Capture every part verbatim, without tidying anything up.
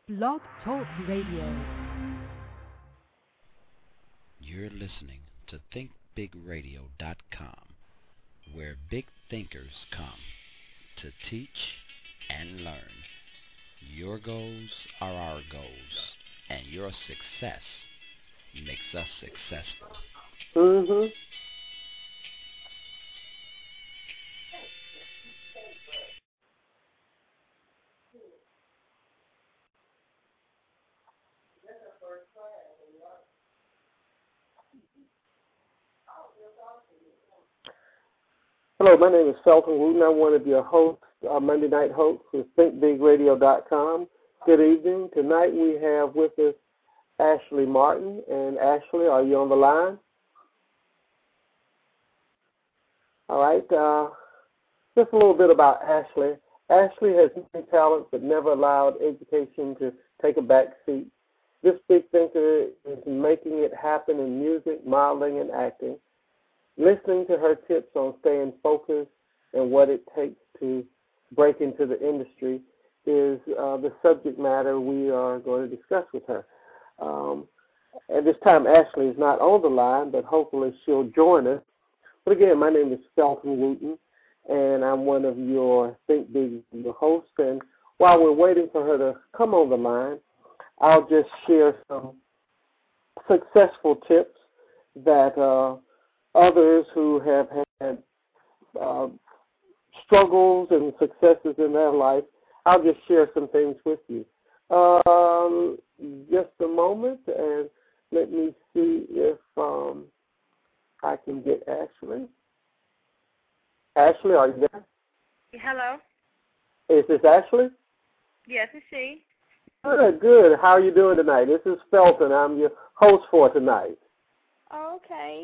Blog Talk Radio. You're listening to think big radio dot com, where big thinkers come to teach and learn. Your goals are our goals, and your success makes us successful. Mm-hmm. Hello, my name is Felton Wooten. I'm one of your hosts, uh, Monday night hosts with think big radio dot com. Good evening. Tonight we have with us Ashley Martin. And Ashley, are you on the line? All right. Uh, just a little bit about Ashley. Ashley has many talents but never allowed education to take a back seat. This big thinker is making it happen in music, modeling, and acting. Listening to her tips on staying focused and what it takes to break into the industry is uh, the subject matter we are going to discuss with her. Um, at this time, Ashley is not on the line, but hopefully she'll join us. But again, my name is Felton Wooten, and I'm one of your Think Big your hosts. And while we're waiting for her to come on the line, I'll just share some successful tips that uh, others who have had uh, struggles and successes in their life, I'll just share some things with you. Um, just a moment, and let me see if um, I can get Ashley. Ashley, are you there? Hello. Is this Ashley? Yes, it's she. Good, good. How are you doing tonight? This is Felton. I'm your host for tonight. Oh, okay.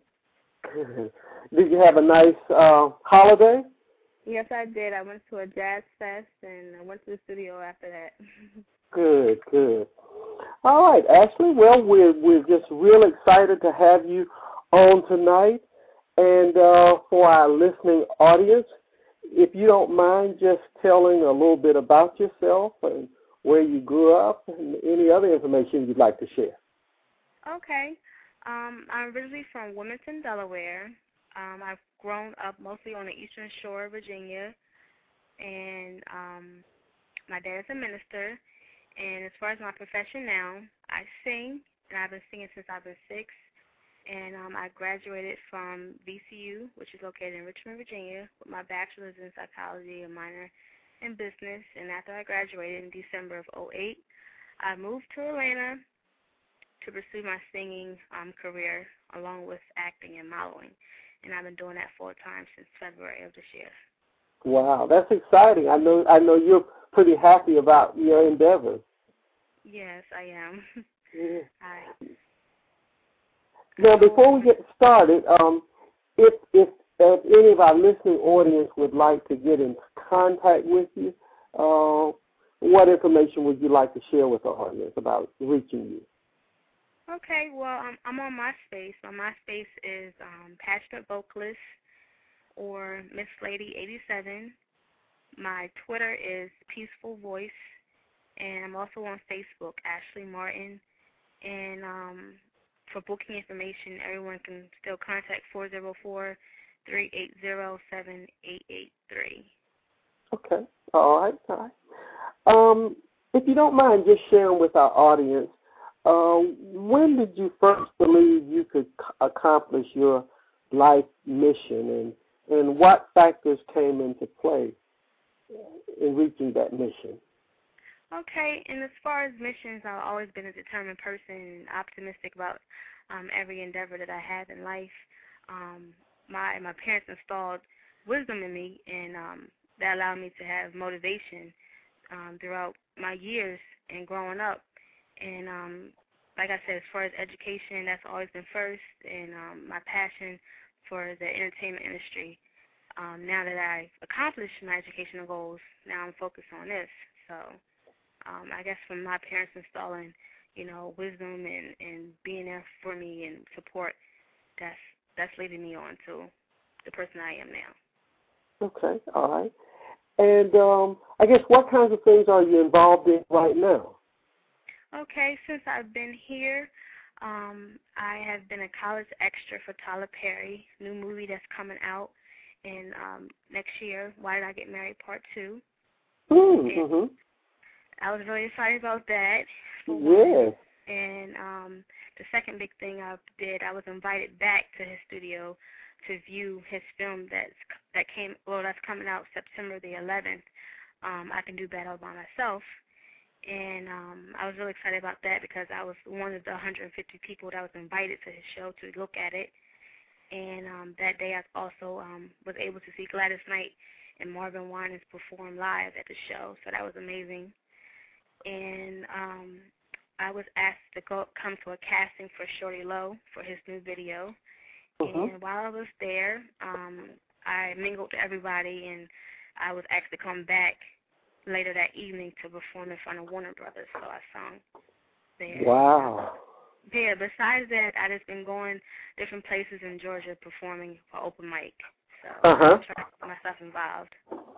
Did you have a nice uh, holiday? Yes, I did. I went to a jazz fest, and I went to the studio after that. Good, good. All right, Ashley. Well, we're we're just real excited to have you on tonight. And uh, for our listening audience, if you don't mind just telling a little bit about yourself and where you grew up and any other information you'd like to share. Okay. Um, I'm originally from Wilmington, Delaware. Um, I've grown up mostly on the Eastern Shore of Virginia, and um, my dad is a minister. And as far as my profession now, I sing, and I've been singing since I've been six. And um, I graduated from V C U, which is located in Richmond, Virginia, with my bachelor's in psychology and minor in business. And after I graduated in December of oh eight, I moved to Atlanta to pursue my singing um, career along with acting and modeling. And I've been doing that full time since February of this year. Wow, that's exciting. I know I know you're pretty happy about your endeavors. Yes, I am. Yeah. I, Now, before we get started, um, if, if if any of our listening audience would like to get in contact with you, uh, what information would you like to share with the audience about reaching you? Okay, well, I'm, I'm on MySpace. My MySpace is um, Passionate Vocalist or Miss Lady eighty-seven. My Twitter is Peaceful Voice, and I'm also on Facebook, Ashley Martin. And um, for booking information, everyone can still contact four oh four, three eight zero, seven eight eight three. Okay, all right, all right. Um, if you don't mind just sharing with our audience, Uh, when did you first believe you could c- accomplish your life mission, and, and what factors came into play in reaching that mission? Okay, and as far as missions, I've always been a determined person and optimistic about um, every endeavor that I have in life. Um, my my parents installed wisdom in me, and um, that allowed me to have motivation um, throughout my years and growing up. And um, like I said, as far as education, that's always been first, and um, my passion for the entertainment industry. Um, now that I've accomplished my educational goals, now I'm focused on this. So um, I guess from my parents installing, you know, wisdom and, and being there for me and support, that's that's leading me on to the person I am now. Okay, all right. And um, I guess what kinds of things are you involved in right now? Okay, since I've been here, um, I have been a college extra for Tyler Perry, new movie that's coming out in um, next year, Why Did I Get Married Part two. Mm-hmm. I was really excited about that. Yes. And um, the second big thing I did, I was invited back to his studio to view his film that's that came well that's coming out September the eleventh. Um, I Can Do Better by Myself, and um, I was really excited about that because I was one of the one hundred fifty people that was invited to his show to look at it. And um, that day I also um, was able to see Gladys Knight and Marvin Winans perform live at the show, so that was amazing. And um, I was asked to go come to a casting for Shorty Low for his new video. Mm-hmm. And while I was there, um, I mingled with everybody, and I was asked to come back later that evening to perform in front of Warner Brothers, so I sung there. Wow. Yeah, besides that, I just been going different places in Georgia performing for open mic. So Uh-huh. I'm trying to get myself involved.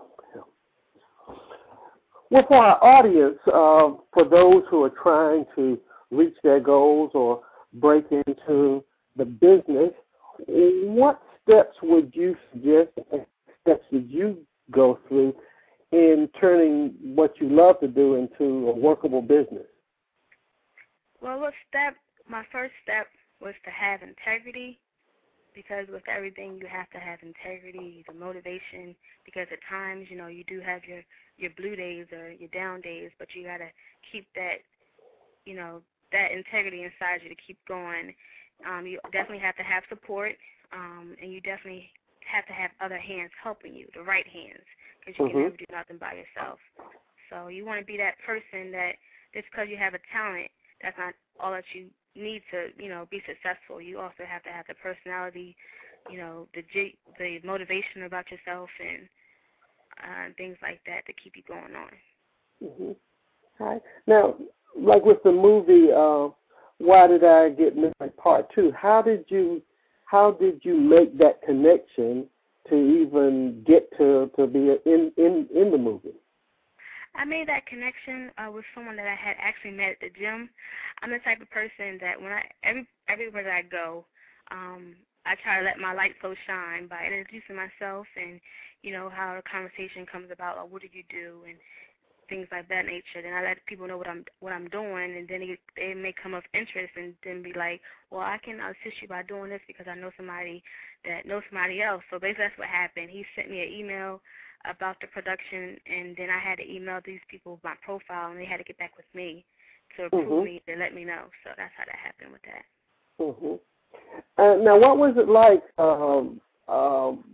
Well, for our audience, uh, for those who are trying to reach their goals or break into the business, what steps would you suggest, steps would you go through in turning what you love to do into a workable business? Well, what step? My first step was to have integrity, because with everything you have to have integrity, the motivation, because at times, you know, you do have your, your blue days or your down days, but you got to keep that, you know, that integrity inside you to keep going. Um, you definitely have to have support, um, and you definitely have to have other hands helping you, the right hands, because you Mm-hmm. can never do nothing by yourself. So you want to be that person that just because you have a talent, that's not all that you need to, you know, be successful. You also have to have the personality, you know, the G, the motivation about yourself and uh, things like that to keep you going on. Mm-hmm. All right. Now, like with the movie, uh, Why Did I Get Married Part Two? How did you, how did you make that connection to even get to to be in in in the movie? I made that connection uh, with someone that I had actually met at the gym. I'm the type of person that when I every everywhere that I go, um, I try to let my light so shine by introducing myself and, you know, how the conversation comes about, or what do you do, and things like that nature. Then I let people know what I'm what I'm doing, and then it, they may come of interest and then be like, well, I can assist you by doing this because I know somebody that knows somebody else. So basically that's what happened. He sent me an email about the production, and then I had to email these people my profile, and they had to get back with me to approve Mm-hmm. me to let me know. So that's how that happened with that. Mm-hmm. Uh, now, what was it like um, um,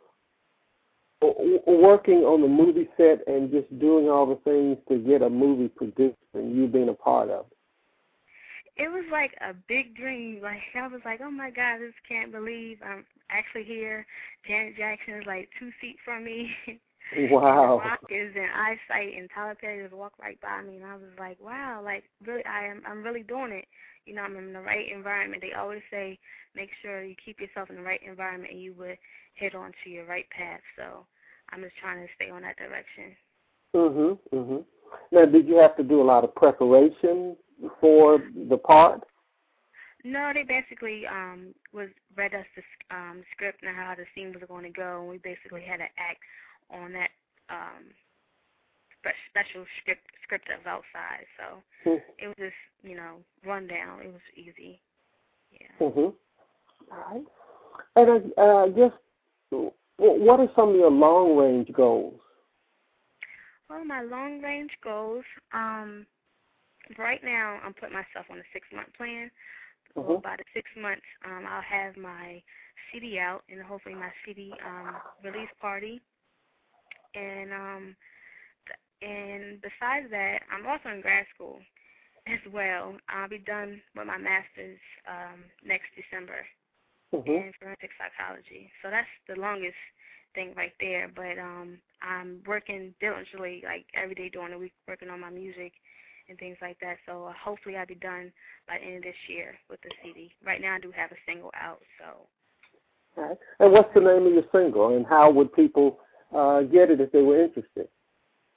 w- working on the movie set and just doing all the things to get a movie produced and you being a part of it? It was like a big dream. Like, I was like, oh, my God, I just can't believe I'm actually here. Janet Jackson is like two feet from me. Wow. And The Rock is in eyesight, and Tyler Perry just walked right by me, and I was like, wow, like, really, I am, I'm really doing it. You know, I'm in the right environment. They always say make sure you keep yourself in the right environment, and you would hit on to your right path. So I'm just trying to stay on that direction. Mm-hmm, mm-hmm. Now, did you have to do a lot of preparation for the part? No, they basically um, was read us the um, script and how the scene was going to go, and we basically had to act on that um, spe- special script script that was outside. So Mm-hmm. it was just, you know, rundown. It was easy. Yeah. Mm-hmm. All right. And I uh, guess, what are some of your long-range goals? Well, my long-range goals, um, right now I'm putting myself on a six-month plan. Mm-hmm. Well, by the six months, um, I'll have my C D out, and hopefully my C D um, release party. And um, th- and besides that, I'm also in grad school as well. I'll be done with my master's um, next December Mm-hmm. in forensic psychology. So that's the longest thing right there. But um, I'm working diligently, like every day during the week, working on my music and things like that. So uh, hopefully I'll be done by the end of this year with the C D. Right now I do have a single out. So. All right. And what's the name of your single, and how would people uh, get it if they were interested?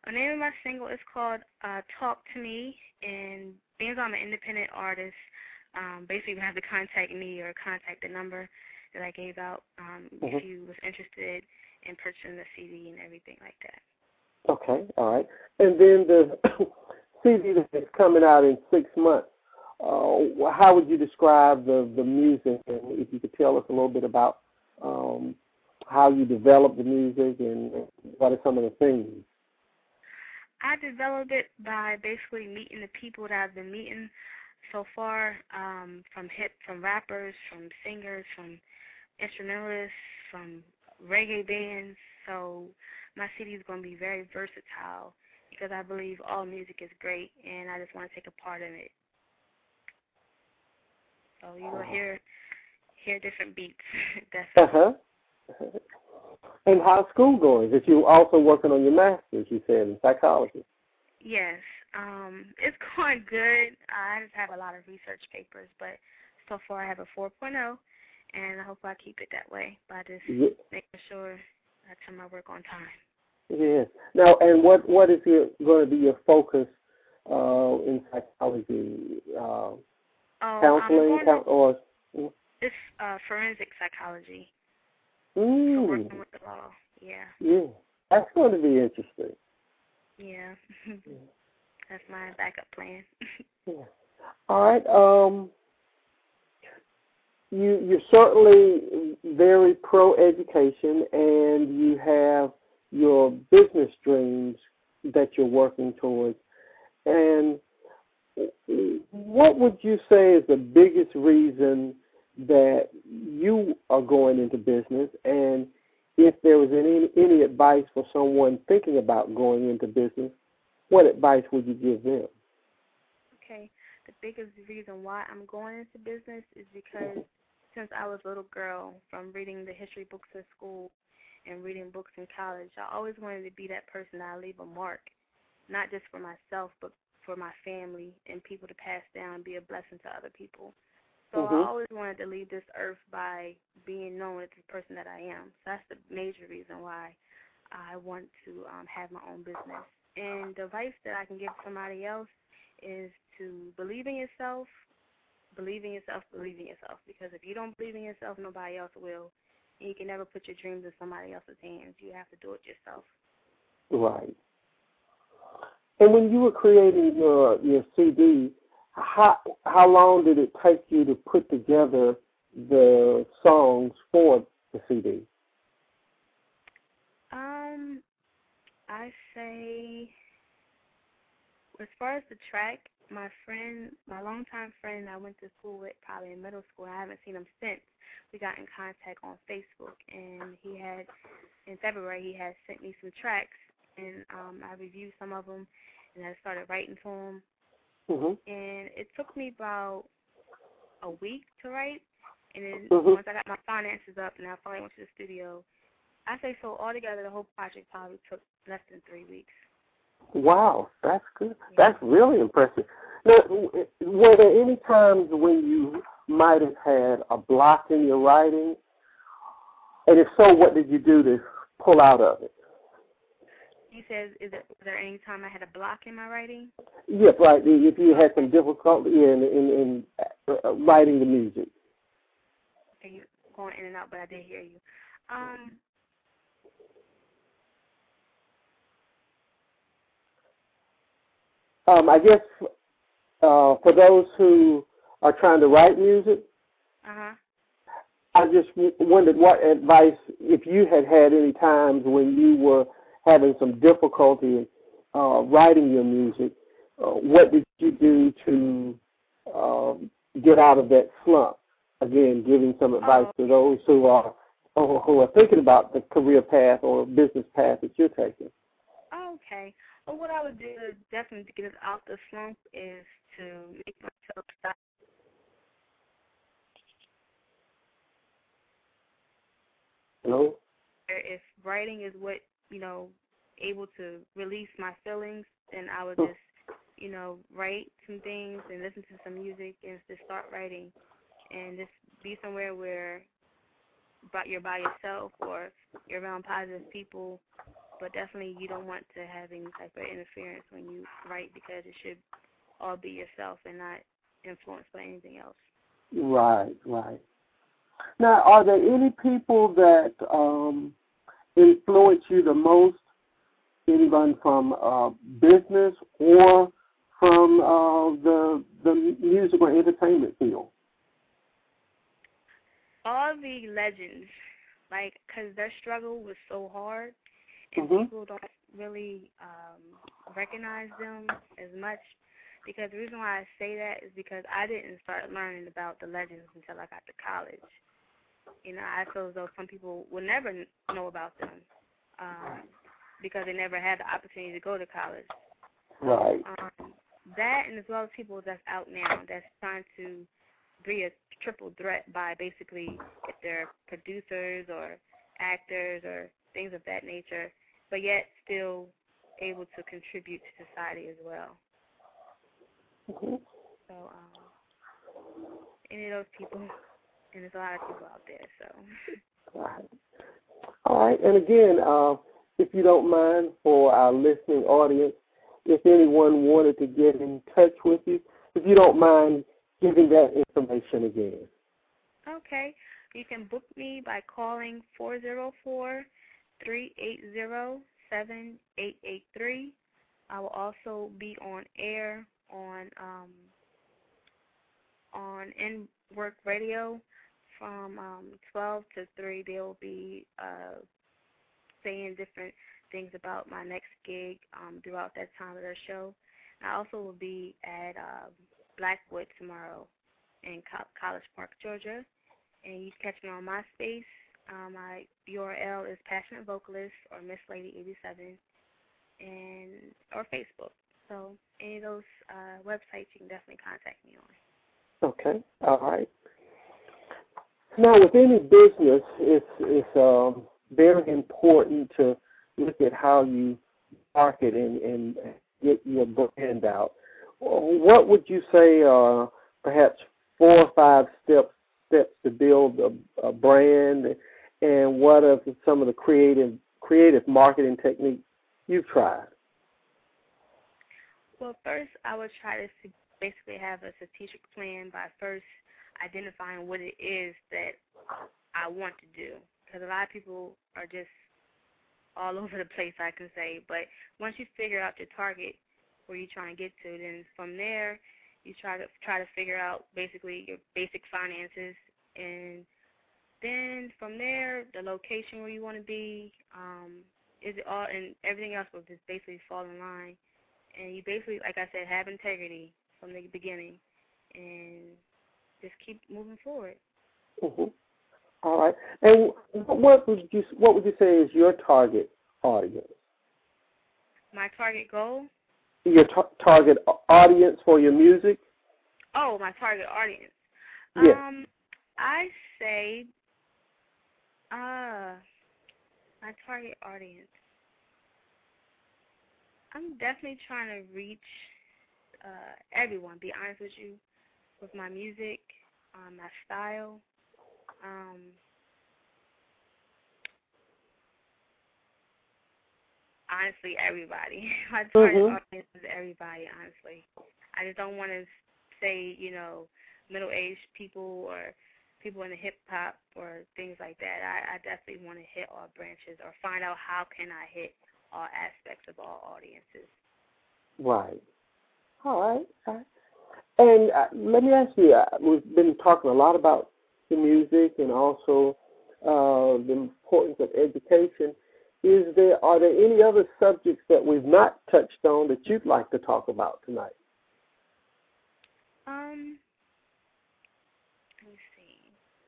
The name of my single is called uh, Talk to Me, and being as I'm an independent artist, um, basically you have to contact me or contact the number that I gave out um, mm-hmm. if you was interested in purchasing the C D and everything like that. Okay, all right. And then the C D that's coming out in six months, uh, how would you describe the, the music? And if you could tell us a little bit about um, how you develop the music and what are some of the themes? I developed it by basically meeting the people that I've been meeting so far, um, from hip, from rappers, from singers, from instrumentalists, from reggae bands. So my C D is going to be very versatile because I believe all music is great, and I just want to take a part in it. So you will hear hear different beats. That's uh-huh. And how's school going? That you also working on your master's, you said, in psychology. Yes. Um, it's going good. I just have a lot of research papers, but so far I have a four point oh, and I hope I keep it that way by just yeah. making sure I turn my work on time. Yes. Now, and what, what is your, going to be your focus uh, in psychology? Uh, oh, counseling? Count- to, or It's uh, forensic psychology. Mm. So working with the law, yeah. Yeah, that's going to be interesting. Yeah, that's my backup plan. Yeah. All right. Um, you you're certainly very pro education, and you have your business dreams that you're working towards. And what would you say is the biggest reason that you are going into business, and if there was any any advice for someone thinking about going into business, what advice would you give them? Okay, the biggest reason why I'm going into business is because since I was a little girl, from reading the history books in school and reading books in college, I always wanted to be that person that I leave a mark, not just for myself, but for my family and people to pass down and be a blessing to other people. So mm-hmm. I always wanted to leave this earth by being known as the person that I am. So that's the major reason why I want to um, have my own business. And the advice that I can give somebody else is to believe in yourself, believe in yourself, believe in yourself. Because if you don't believe in yourself, nobody else will. And you can never put your dreams in somebody else's hands. You have to do it yourself. Right. And when you were creating your your C D, how how long did it take you to put together the songs for the C D? Um, I say, as far as the track, my friend, my longtime friend I went to school with, probably in middle school, I haven't seen him since. We got in contact on Facebook, and he had, in February, he had sent me some tracks, and um, I reviewed some of them, and I started writing to him. Mm-hmm. And it took me about a week to write, and then mm-hmm. once I got my finances up and I finally went to the studio, I say so altogether the whole project probably took less than three weeks. Wow, that's good. Yeah. That's really impressive. Now, were there any times when you might have had a block in your writing? And if so, what did you do to pull out of it? You said, is it, was there any time I had a block in my writing? Yes, right. If you had some difficulty in, in, in uh, writing the music. Okay, you're going in and out, but I did hear you. Um, um, I guess uh, for those who are trying to write music, uh-huh. I just wondered what advice, if you had had any times when you were having some difficulty uh, writing your music, uh, what did you do to uh, get out of that slump? Again, giving some advice oh. to those who are who are thinking about the career path or business path that you're taking. Okay. Well, what I would do to definitely get us out the slump is to make myself stop. Hello? If writing is what, you know, able to release my feelings, then I would just, you know, write some things and listen to some music and just start writing and just be somewhere where but you're by yourself or you're around positive people but definitely you don't want to have any type of interference when you write because it should all be yourself and not influenced by anything else. Right, right. Now, are there any people that um, influence you the most, anyone from uh, business or from uh, the the music or entertainment field? All the legends, like, because their struggle was so hard, and Mm-hmm. people don't really um, recognize them as much. Because the reason why I say that is because I didn't start learning about the legends until I got to college. You know, I feel as though some people will never know about them um, because they never had the opportunity to go to college. Right. Um, that and as well as people that's out now that's trying to be a triple threat by basically if they're producers or actors or things of that nature, but yet still able to contribute to society as well. Mm-hmm. So um, any of those people, and there's a lot of people out there. So. Right. All right. And again, uh, if you don't mind, for our listening audience, if anyone wanted to get in touch with you, if you don't mind giving that information again. Okay. You can book me by calling four zero four, three eight zero, seven eight eight three. I will also be on air on um, on In Work Radio from um, twelve to three. They will be uh, saying different things about my next gig um, throughout that time of their show. And I also will be at uh, Blackwood tomorrow in Co- College Park, Georgia. And you can catch me on MySpace. Um, my U R L is Passionate Vocalist or Miss Lady eighty-seven, and or Facebook. So any of those uh, websites you can definitely contact me on. Okay. All right. Now, with any business, it's it's um, very important to look at how you market and, and get your brand out. What would you say are perhaps four or five steps steps to build a, a brand, and what are some of the creative creative marketing techniques you've tried? Well, first I would try to basically have a strategic plan by first identifying what it is that I want to do, because a lot of people are just all over the place, I can say. But once you figure out your target, where you're trying to get to, then from there you try to try to figure out basically your basic finances, and then from there the location where you want to be, um, is it all, and everything else will just basically fall in line. And you basically, like I said, have integrity from the beginning, and just keep moving forward. Mm-hmm. All right. And what would you what would you say is your target audience? My target goal? Your tar- target audience for your music? Oh, my target audience. Yes. Um, I say, uh, my target audience. I'm definitely trying to reach uh, everyone, be honest with you, with my music, um, my style. Um, honestly, everybody. My target Mm-hmm. audience is everybody, honestly. I just don't want to say, you know, middle-aged people or people in the hip-hop or things like that. I, I definitely want to hit all branches or find out how can I hit all aspects of all audiences. Right. All right. All right. And uh, let me ask you, uh, we've been talking a lot about the music and also uh, the importance of education. Is there are there any other subjects that we've not touched on that you'd like to talk about tonight? Um, let me see.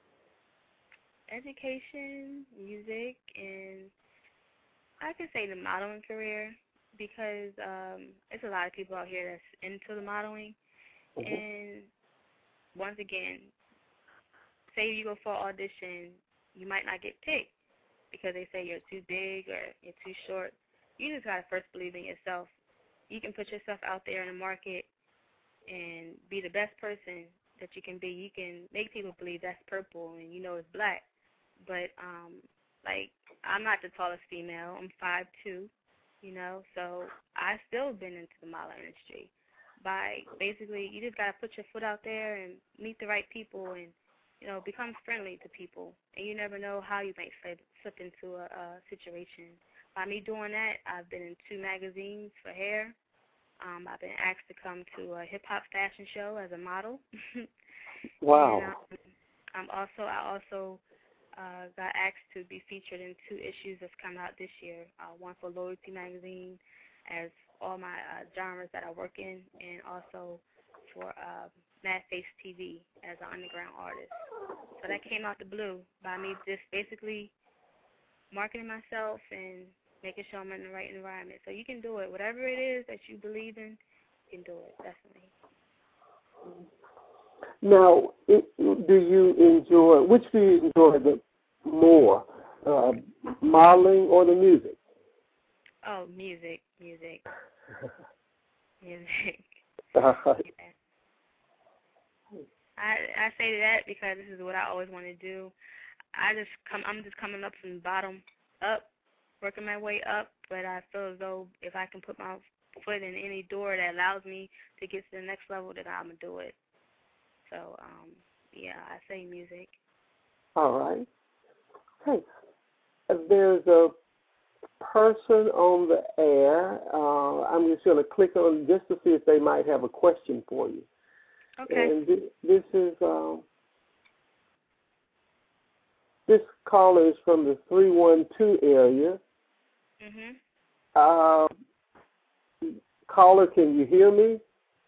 Education, music, and I can say the modeling career, because um, it's a lot of people out here that's into the modeling. Mm-hmm. And once again, say you go for an audition, you might not get picked because they say you're too big or you're too short. You just got to first believe in yourself. You can put yourself out there in the market and be the best person that you can be. You can make people believe that's purple and you know it's black. But um, Like, I'm not the tallest female. I'm five two, you know, so I still been into the model industry. By basically, you just got to put your foot out there and meet the right people and, you know, become friendly to people. And you never know how you might slip, slip into a, a situation. By me doing that, I've been in two magazines for hair. Um, I've been asked to come to a hip-hop fashion show as a model. Wow. And, um, I'm also, I also uh, got asked to be featured in two issues that's come out this year, uh, one for Loyalty Magazine as all my uh, genres that I work in, and also for uh, Mad Face T V as an underground artist. So that came out the blue by me just basically marketing myself and making sure I'm in the right environment. So you can do it. Whatever it is that you believe in, you can do it, definitely. Now, it, do you enjoy, which do you enjoy the more, uh, modeling or the music? Oh, music, music, music. Uh, Yeah. I I say that because this is what I always want to do. I just come, I'm just coming up from the bottom up, working my way up. But I feel as though if I can put my foot in any door that allows me to get to the next level, then I'm gonna do it. So, um, yeah, I say music. all right. Hey, there's a person on the air. Uh, I'm just going to click on just to see if they might have a question for you. Okay. And th- this is um, this caller is from the three one two area. Mhm. Uh, caller, can you hear me?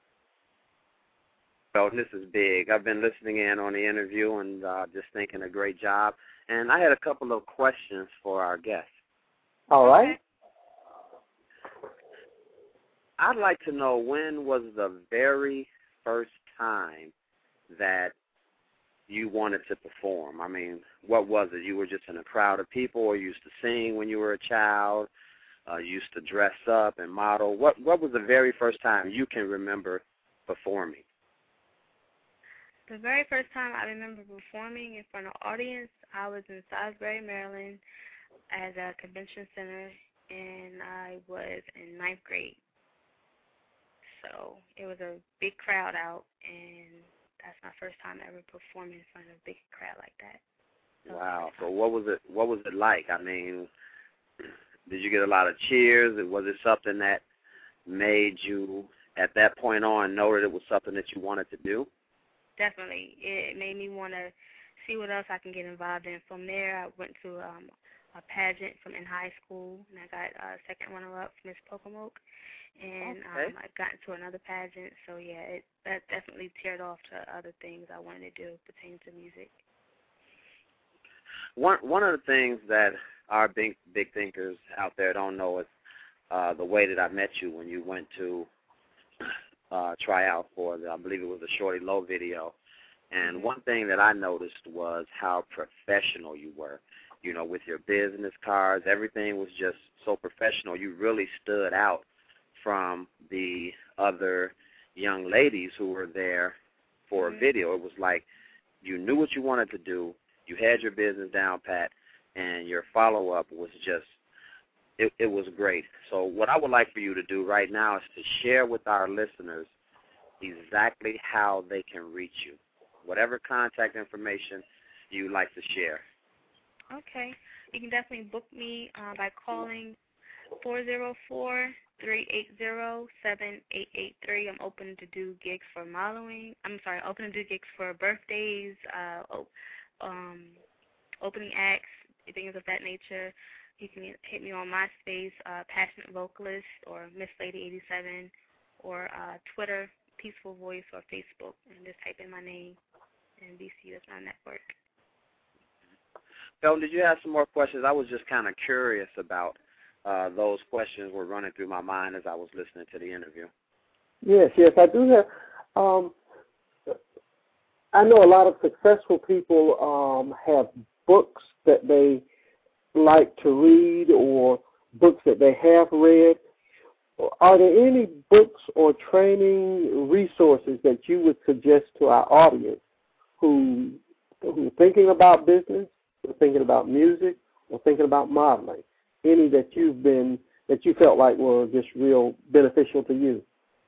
Well, this is Big. I've been listening in on the interview and uh, just thinking a great job. And I had a couple of questions for our guests. All right. Okay. I'd like to know, when was the very first time that you wanted to perform? I mean, what was it? You were just in a crowd of people, or you used to sing when you were a child? Uh, you used to dress up and model? What What was the very first time you can remember performing? The very first time I remember performing in front of an audience, I was in Salisbury, Maryland, at a convention center, and I was in ninth grade. So it was a big crowd out, and that's my first time ever performing in front of a big crowd like that. So Wow. So what was it? What was it like? I mean, did you get a lot of cheers? Was it something that made you, at that point on, know that it was something that you wanted to do? Definitely. It made me want to see what else I can get involved in. From there, I went to um, a pageant from in high school, and I got uh, second runner-up, Miss Pocomoke, and Okay. um, I got into another pageant. So, yeah, it, that definitely teared off to other things I wanted to do pertaining to music. One one of the things that our big big thinkers out there don't know is uh, the way that I met you when you went to uh, try out for the, I believe it was the Shorty Low video. And Mm-hmm. one thing that I noticed was how professional you were. You know, with your business cards, everything was just so professional. You really stood out from the other young ladies who were there for Mm-hmm. a video. It was like you knew what you wanted to do, you had your business down pat, and your follow-up was just, it, it was great. So what I would like for you to do right now is to share with our listeners exactly how they can reach you, whatever contact information you'd like to share. Okay. You can definitely book me uh, by calling four oh four, three eight zero, seven eight eight three. I'm open to do gigs for modeling. I'm sorry, open to do gigs for birthdays, uh, op- um, opening acts, things of that nature. You can hit me on MySpace, uh, Passionate Vocalist, or Miss Lady eighty-seven, or uh, Twitter, Peaceful Voice, or Facebook, and just type in my name, and B C, that's my network. Phil, did you have some more questions? I was just kind of curious about uh, those questions were running through my mind as I was listening to the interview. Yes, yes, I do have. Um, I know a lot of successful people um, have books that they like to read or books that they have read. Are there any books or training resources that you would suggest to our audience who who are thinking about business, who are thinking about music, or thinking about modeling? Any that you've been that you felt like were just real beneficial to you?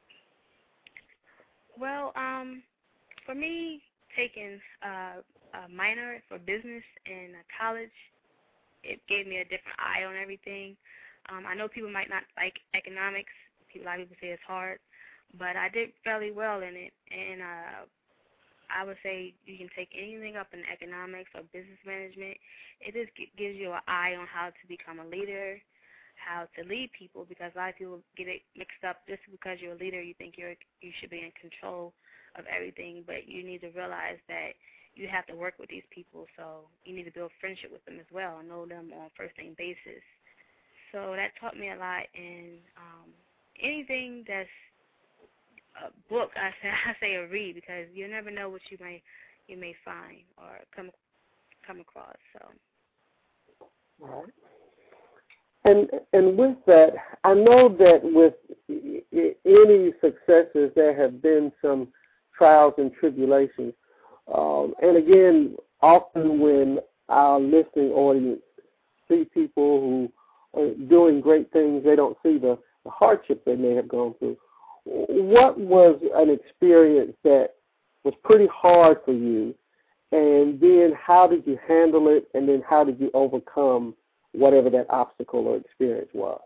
Well, um, for me, taking uh, a minor for business in college, it gave me a different eye on everything. Um, I know people might not like economics. People, a lot of people say it's hard, but I did fairly well in it, and uh, I would say you can take anything up in economics or business management. It just g- gives you an eye on how to become a leader, how to lead people, because a lot of people get it mixed up. Just because you're a leader, you think you're you should be in control of everything, but you need to realize that you have to work with these people, so you need to build friendship with them as well and know them on a first-name basis. So that taught me a lot, and um, anything that's a book, I say, I say a read, because you never know what you may you may find or come come across. So. All right. And and with that, I know that with any successes, there have been some trials and tribulations. Um, and again, often when our listening audience see people who are doing great things, they don't see the, the hardship they may have gone through. What was an experience that was pretty hard for you, and then how did you handle it, and then how did you overcome whatever that obstacle or experience was?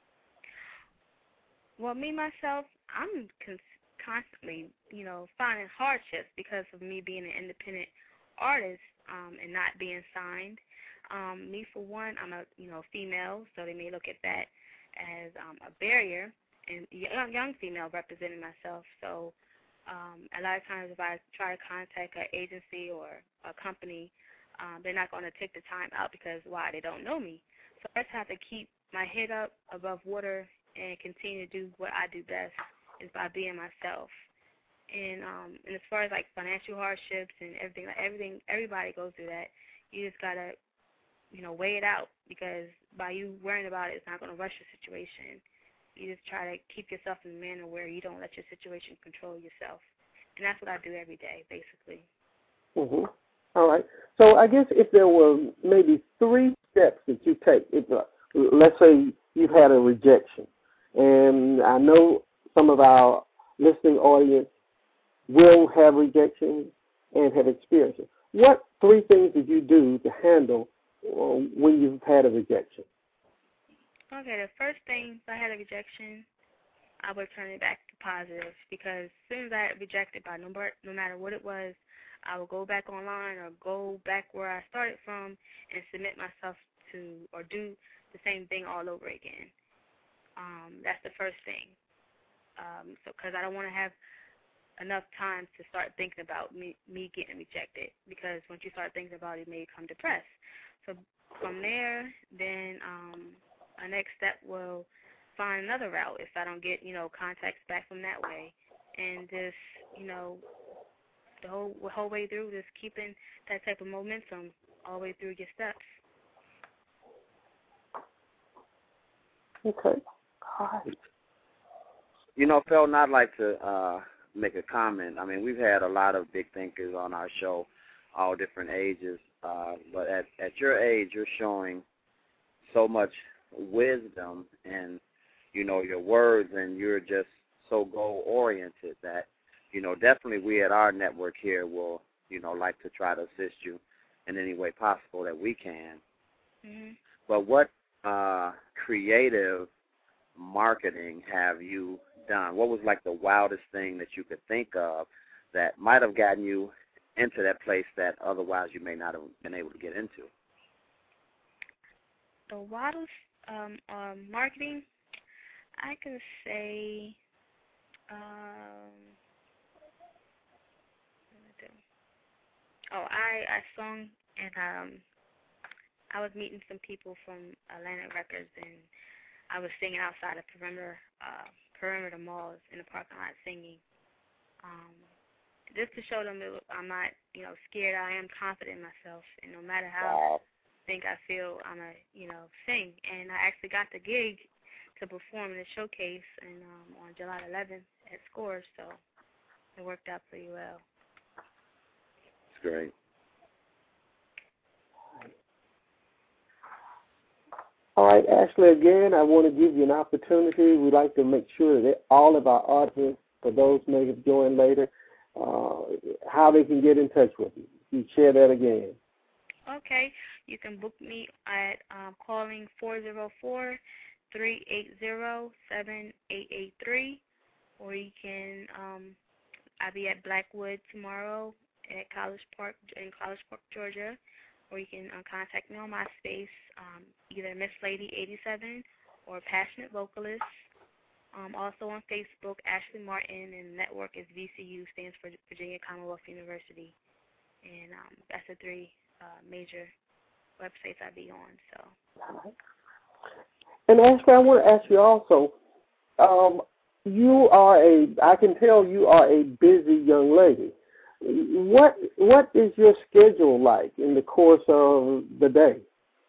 Well, me, myself, I'm con- constantly, you know, finding hardships because of me being an independent artist um, and not being signed. Um, me, for one, I'm a, you know, female, so they may look at that as um, a barrier, and young, young female representing myself. So um, a lot of times if I try to contact an agency or a company, um, they're not going to take the time out because, why, they don't know me. So I just have to keep my head up above water and continue to do what I do best, is by being myself. And um, and as far as like financial hardships and everything, like everything, everybody goes through that. You just gotta, you know, weigh it out, because by you worrying about it, it's not going to rush your situation. You just try to keep yourself in a manner where you don't let your situation control yourself. And that's what I do every day, basically. Mm-hmm. All right. So I guess if there were maybe three steps that you take, if uh, let's say you've had a rejection, and I know some of our listening audience will have rejection and have experienced it. What three things did you do to handle uh, when you've had a rejection? Okay, the first thing, if I had a rejection, I would turn it back to positive, because as soon as I got rejected by no, no matter what it was, I would go back online or go back where I started from and submit myself to or do the same thing all over again. Um, that's the first thing. Um, so, because I don't want to have enough time to start thinking about me, me getting rejected, because once you start thinking about it, you may become depressed. So from there, then um, my next step will find another route if I don't get, you know, contacts back from that way, and just, you know, the whole the whole way through, just keeping that type of momentum all the way through your steps. Okay. All right. You know, Phil, I'd like to uh, make a comment. I mean, we've had a lot of big thinkers on our show, all different ages, uh, but at, at your age, you're showing so much wisdom and, you know, your words, and you're just so goal-oriented that, you know, definitely we at our network here will, you know, like to try to assist you in any way possible that we can. Mm-hmm. But what uh, creative marketing have you done? What was like the wildest thing that you could think of that might have gotten you into that place that otherwise you may not have been able to get into? The wildest um, um, marketing, I could say, um, oh, I, I sung, and um, I was meeting some people from Atlantic Records, and I was singing outside of perimeter uh, perimeter malls in the parking lot singing, um, just to show them that I'm not, you know, scared. I am confident in myself, and no matter how I think I feel, I'm a, you know, sing. And I actually got the gig to perform in a showcase and um, on July eleventh at Scores, so it worked out pretty well. That's great. All right, Ashley, again, I want to give you an opportunity. We'd like to make sure that all of our audience, for those who may have joined later, uh, how they can get in touch with you. You share that again. Okay. You can book me at um, calling four zero four, three eight zero, seven eight eight three, or you can, um, I'll be at Blackwood tomorrow at College Park, in College Park, Georgia, or you can uh, contact me on MySpace, um, either Miss Lady eighty-seven or Passionate Vocalist. Um, also on Facebook, Ashley Martin, and the network is V C U, stands for Virginia Commonwealth University. And um, that's the three uh, major websites I be on. So. And Ashley, I want to ask you also, um, you are a, I can tell you are a busy young lady. What What is your schedule like in the course of the day?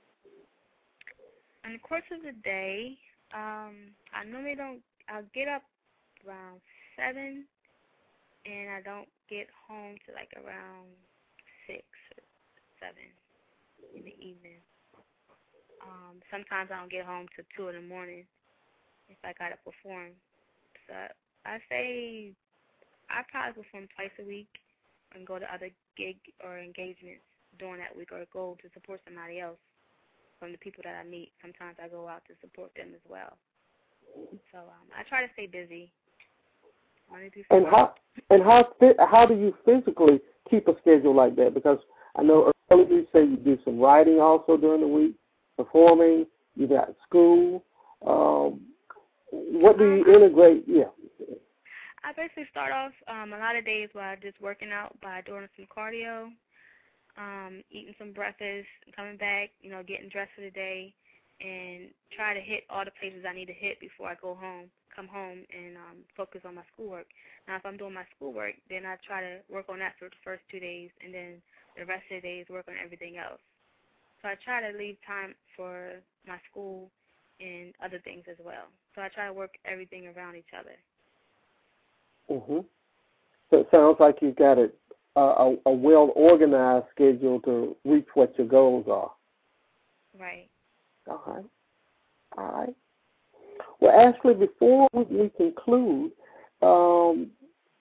In the course of the day, um, I normally don't, I'll get up around seven, and I don't get home to like around six or seven in the evening. Um, sometimes I don't get home till two in the morning if I gotta perform. So I say I probably perform twice a week and go to other gig or engagements during that week, or go to support somebody else from the people that I meet. Sometimes I go out to support them as well. So um, I try to stay busy. And how and how how do you physically keep a schedule like that? Because I know earlier you say you do some writing also during the week, performing. You got school. Um, what do you um, integrate? Yeah. I basically start off um, a lot of days by just working out by doing some cardio, um, eating some breakfast, coming back, you know, getting dressed for the day, and try to hit all the places I need to hit before I go home, come home, and um, focus on my schoolwork. Now, if I'm doing my schoolwork, then I try to work on that for the first two days, and then the rest of the days work on everything else. So I try to leave time for my school and other things as well. So I try to work everything around each other. Mhm. So it sounds like you've got a, a, a well-organized schedule to reach what your goals are. Right. All right. All right. Well, Ashley, before we conclude, um,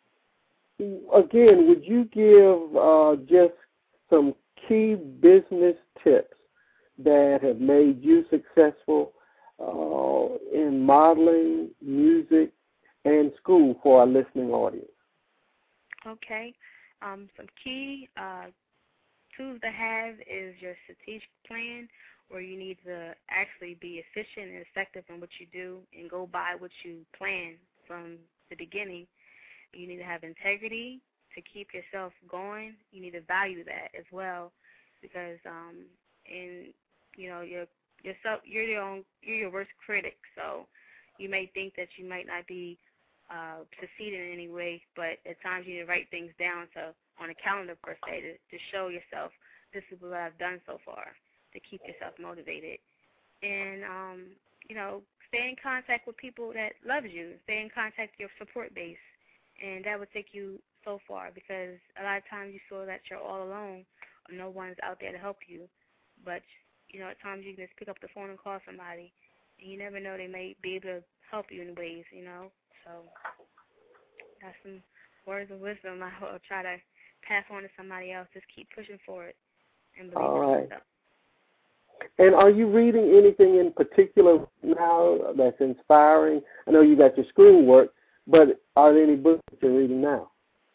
again, would you give uh, just some key business tips that have made you successful uh, in modeling, music, and school for our listening audience? Okay. Um, some key uh, tools to have is your strategic plan, where you need to actually be efficient and effective in what you do and go by what you plan from the beginning. You need to have integrity to keep yourself going. You need to value that as well, because um, in you know your yourself you're your own you're your worst critic. So you may think that you might not be uh, succeeding in any way, but at times you need to write things down so on a calendar per se to, to show yourself this is what I've done so far, to keep yourself motivated. And, um, you know, stay in contact with people that love you. Stay in contact with your support base. And that would take you so far, because a lot of times you feel that you're all alone or no one's out there to help you. But, you know, at times you can just pick up the phone and call somebody, and you never know, they may be able to help you in ways, you know. So that's some words of wisdom I will try to pass on to somebody else. Just keep pushing forward and believe all in right. yourself. And are you reading anything in particular now that's inspiring? I know you got your schoolwork, but are there any books that you're reading now?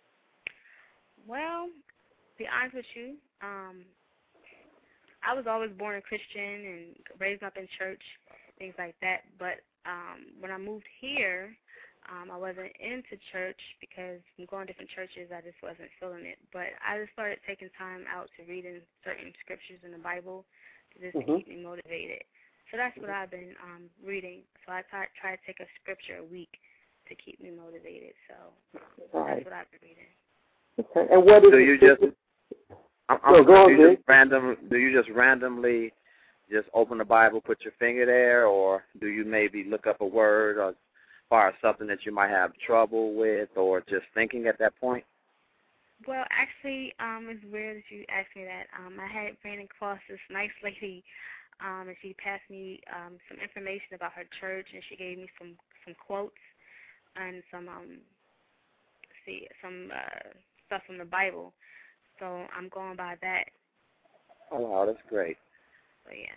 Well, to be honest with you, um, I was always born a Christian and raised up in church, things like that. But um, when I moved here, um, I wasn't into church because from going to different churches, I just wasn't feeling it. But I just started taking time out to read in certain scriptures in the Bible to just Mm-hmm. to keep me motivated. So that's what I've been um, reading. So I try, try to take a scripture a week to keep me motivated. So All that's right. what I've been reading. Okay. And what is do you just? I'm, No, I'm go sorry, on, do you Jake. just random? Do you just randomly just open the Bible, put your finger there, or do you maybe look up a word or as far as something that you might have trouble with, or just thinking at that point? Well, actually, um, it's weird that you asked me that. Um, I had ran across this nice lady um, and she passed me um, some information about her church, and she gave me some some quotes and some um, see some uh, stuff from the Bible. So I'm going by that. Oh, wow, that's great. So yeah.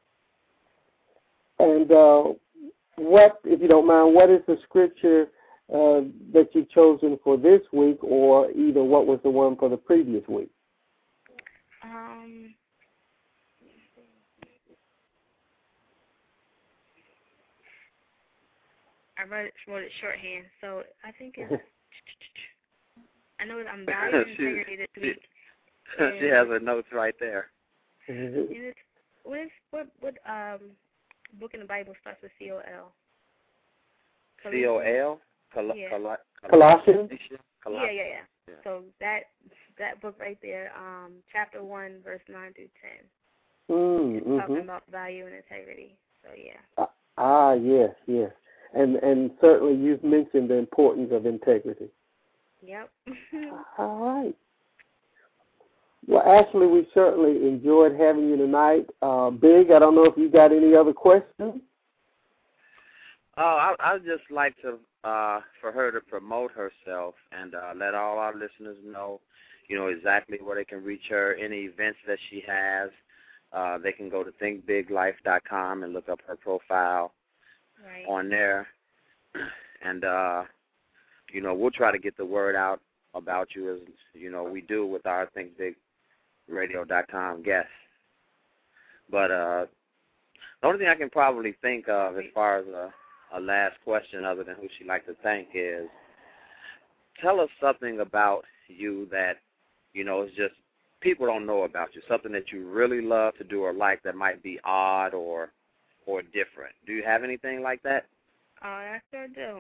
And uh, what, if you don't mind, what is the scripture uh, that you've chosen for this week, or either what was the one for the previous week? Um. I wrote it, wrote it shorthand, so I think it's. I know that I'm valuing integrity this week. She, she has her notes right there. And it's, what is what what um book in the Bible starts with C O L? C O L? Col- yeah. Col- Colossians? Col- yeah, yeah, yeah, yeah. So that that book right there, um, chapter one, verse nine through ten, Mm, it's mm-hmm. talking about value and integrity. So yeah. Ah, ah, yes, yes. And and certainly you've mentioned the importance of integrity. Yep. All right. Well, Ashley, we certainly enjoyed having you tonight. Uh, Big, I don't know if you got any other questions? Oh, I, I'd just like to, uh, for her to promote herself and uh, let all our listeners know, you know, exactly where they can reach her, any events that she has. Uh, they can go to think big life dot com and look up her profile right. on there. And, uh, you know, we'll try to get the word out about you as, you know, we do with our think big radio dot com guests. But uh, the only thing I can probably think of as far as a, a last question other than who she'd like to thank is, tell us something about you that, you know, is just people don't know about you, something that you really love to do or like that might be odd or or different. Do you have anything like that? Oh, I sure do.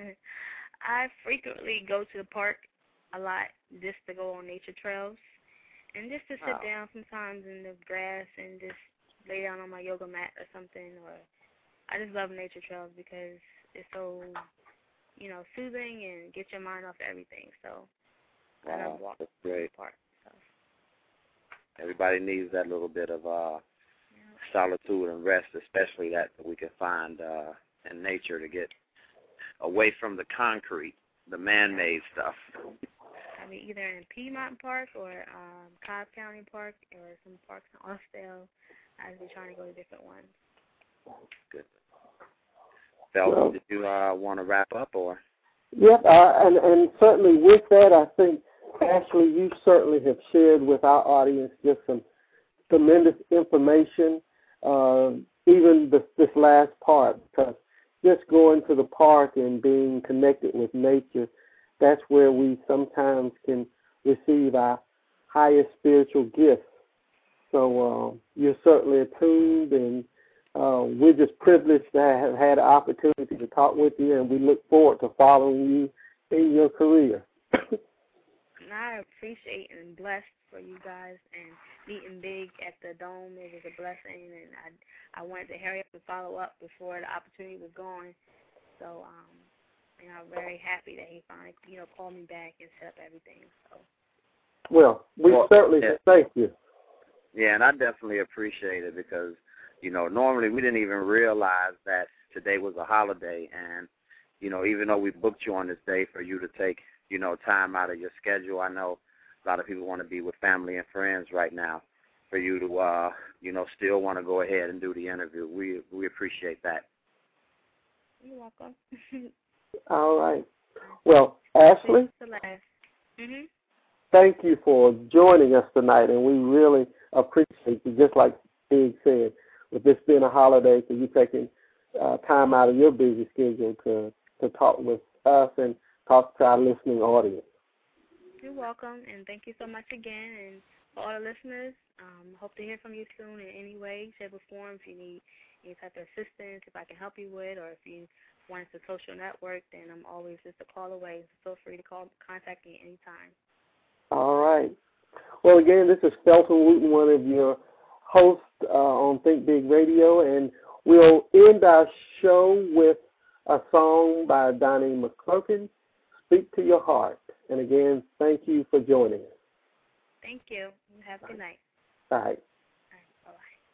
I frequently go to the park a lot just to go on nature trails and just to sit Oh. down sometimes in the grass and just lay down on my yoga mat or something. Or I just love nature trails because it's so, you know, soothing and get your mind off everything. So I love Wow, walking that's great. in the park. So. Everybody needs that little bit of uh, Yeah. solitude and rest, especially that we can find uh, in nature to get away from the concrete, the man-made stuff. I mean, either in Piedmont Park or um, Cobb County Park or some parks in Austell. I've been trying to go to different ones. Good. Felton, well, did you uh, want to wrap up or? Yep, uh, and, and certainly with that, I think, Ashley, you certainly have shared with our audience just some tremendous information, uh, even this, this last part, because just going to the park and being connected with nature, that's where we sometimes can receive our highest spiritual gifts. So uh, you're certainly attuned, and uh, we're just privileged to have had an opportunity to talk with you, and we look forward to following you in your career. And I appreciate and blessed for you guys, and meeting Big at the Dome, it was a blessing, and I I wanted to hurry up and follow up before the opportunity was gone. So um, you know, I'm very happy that he finally, you know, called me back and set up everything. So. Well, we well, certainly yeah. thank you. Yeah, and I definitely appreciate it because, you know, normally we didn't even realize that today was a holiday. And, you know, even though we booked you on this day for you to take, you know, time out of your schedule, I know a lot of people want to be with family and friends right now. For you to, uh, you know, still want to go ahead and do the interview. We we appreciate that. You're welcome. All right. Well, Ashley, mm-hmm. thank you for joining us tonight, and we really appreciate you, just like Big said, with this being a holiday, for you taking uh, time out of your busy schedule to, to talk with us and talk to our listening audience. You're welcome, and thank you so much again. And for all the listeners, um, hope to hear from you soon in any way, shape, or form. If you need any type of assistance, if I can help you with, or if you want us to social network, then I'm always just a call away. So feel free to call, contact me anytime. All right. Well, again, this is Felton Wooten, one of your hosts uh, on Think Big Radio, and we'll end our show with a song by Donnie McClurkin, Speak to Your Heart. And again, thank you for joining us. Thank you. Have a good night. All right. All right. Bye-bye.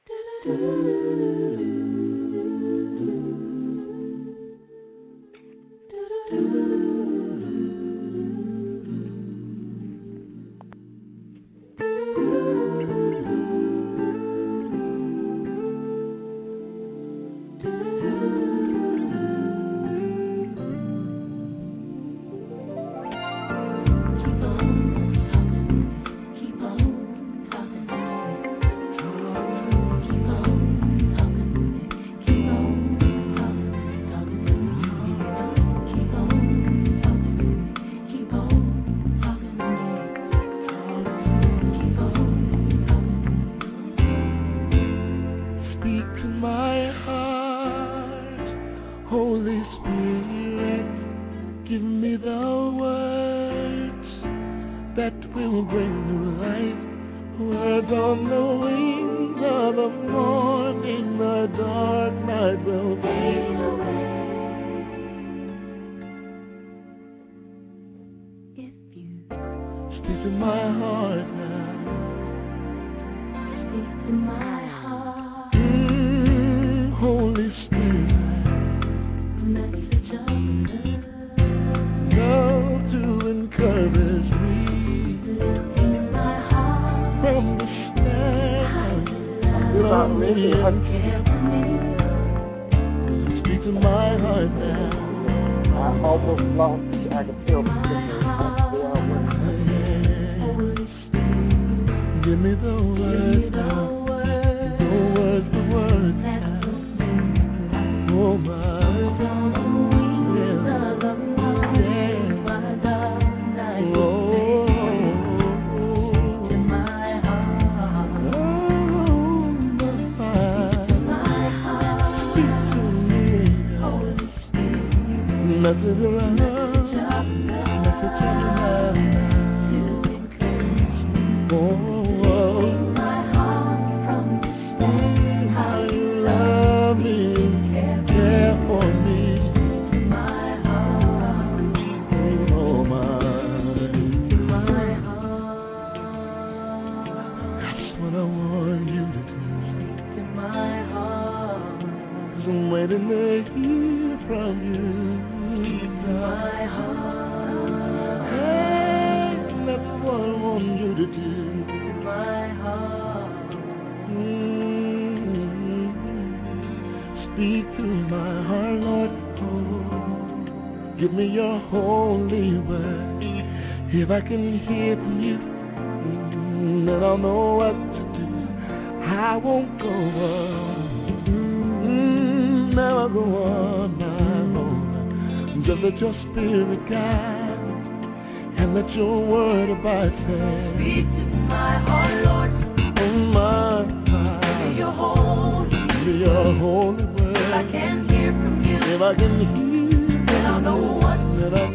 If I can hear from you, then I'll know what to do. I won't go on, mm, never go on my own. Just let your spirit guide and let your word abide fast. Speak to my heart, Lord. Oh my, my. Give me your holy, give me your holy word. If I can hear from you, if I can hear, then I'll know what then I